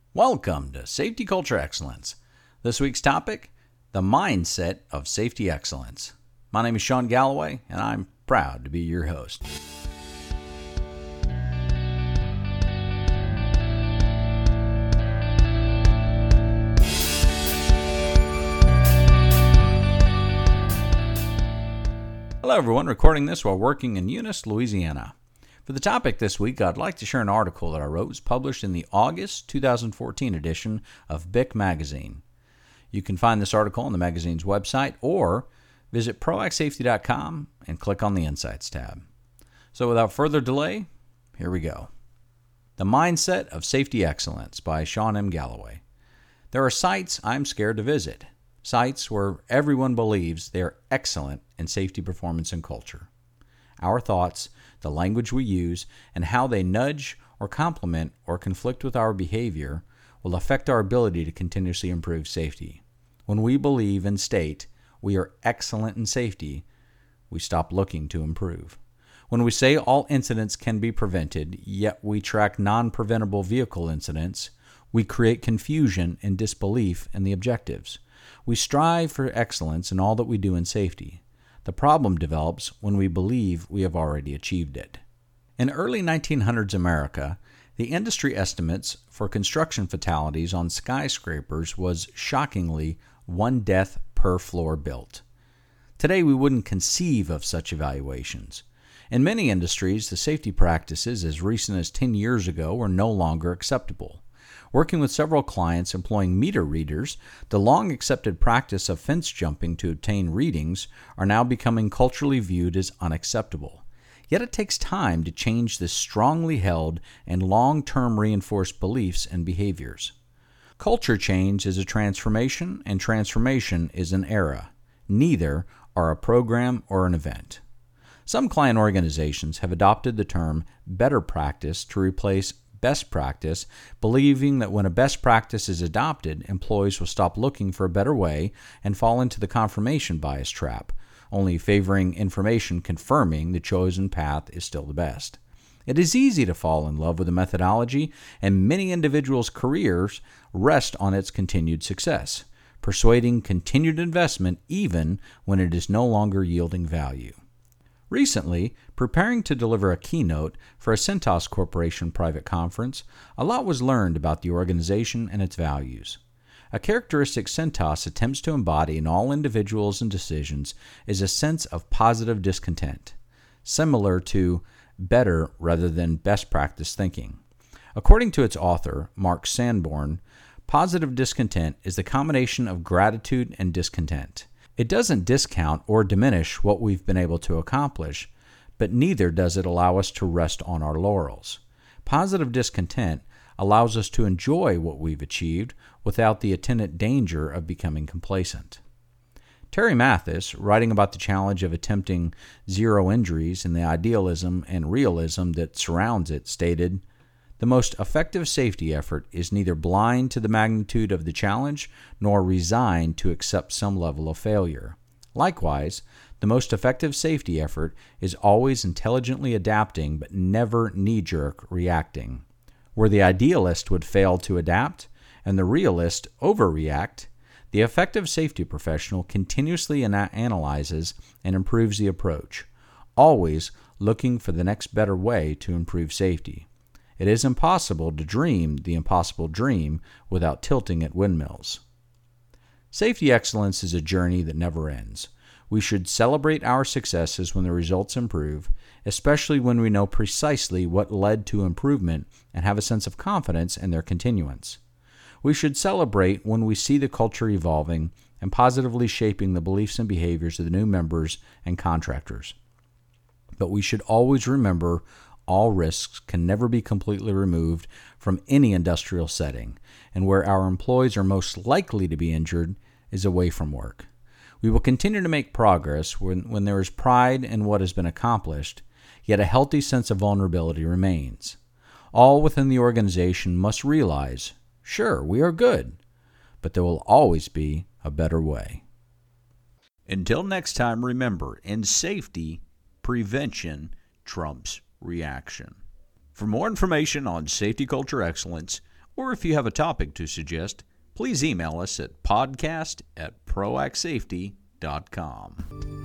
Welcome to Safety Culture Excellence. This week's topic, the mindset of safety excellence. My name is Sean Galloway, and I'm proud to be your host. Hello everyone, recording this while working in Eunice, Louisiana. For the topic this week, I'd like to share an article that I wrote. It was published in the August 2014 edition of BIC Magazine. You can find this article on the magazine's website or visit proactsafety.com and click on the Insights tab. So without further delay, here we go. The Mindset of Safety Excellence by Sean M. Galloway. There are sites I'm scared to visit. Sites where everyone believes they are excellent in safety performance and culture. Our thoughts, the language we use, and how they nudge or complement or conflict with our behavior will affect our ability to continuously improve safety. When we believe and state we are excellent in safety, we stop looking to improve. When we say all incidents can be prevented, yet we track non-preventable vehicle incidents, we create confusion and disbelief in the objectives. We strive for excellence in all that we do in safety. The problem develops when we believe we have already achieved it. In early 1900s America, the industry estimates for construction fatalities on skyscrapers was shockingly 1 death per floor built. Today we wouldn't conceive of such evaluations. In many industries, the safety practices as recent as 10 years ago were no longer acceptable. Working with several clients employing meter readers, the long-accepted practice of fence jumping to obtain readings are now becoming culturally viewed as unacceptable. Yet it takes time to change this strongly held and long-term reinforced beliefs and behaviors. Culture change is a transformation, and transformation is an era. Neither are a program or an event. Some client organizations have adopted the term better practice to replace best practice, believing that when a best practice is adopted, employees will stop looking for a better way and fall into the confirmation bias trap, only favoring information confirming the chosen path is still the best. It is easy to fall in love with a methodology, and many individuals' careers rest on its continued success, persuading continued investment even when it is no longer yielding value. Recently, preparing to deliver a keynote for a Cintas Corporation private conference, a lot was learned about the organization and its values. A characteristic Cintas attempts to embody in all individuals and decisions is a sense of positive discontent, similar to better rather than best practice thinking. According to its author, Mark Sanborn, positive discontent is the combination of gratitude and discontent. It doesn't discount or diminish what we've been able to accomplish, but neither does it allow us to rest on our laurels. Positive discontent allows us to enjoy what we've achieved without the attendant danger of becoming complacent. Terry Mathis, writing about the challenge of attempting zero injuries and the idealism and realism that surrounds it, stated, "The most effective safety effort is neither blind to the magnitude of the challenge nor resigned to accept some level of failure. Likewise, the most effective safety effort is always intelligently adapting but never knee-jerk reacting. Where the idealist would fail to adapt and the realist overreact, the effective safety professional continuously analyzes and improves the approach, always looking for the next better way to improve safety. It is impossible to dream the impossible dream without tilting at windmills." Safety excellence is a journey that never ends. We should celebrate our successes when the results improve, especially when we know precisely what led to improvement and have a sense of confidence in their continuance. We should celebrate when we see the culture evolving and positively shaping the beliefs and behaviors of the new members and contractors. But we should always remember all risks can never be completely removed from any industrial setting, and where our employees are most likely to be injured is away from work. We will continue to make progress when there is pride in what has been accomplished, yet a healthy sense of vulnerability remains. All within the organization must realize, sure, we are good, but there will always be a better way. Until next time, remember, in safety, prevention trumps reaction. For more information on safety culture excellence Or if you have a topic to suggest, please email us at podcast@proactsafety.com.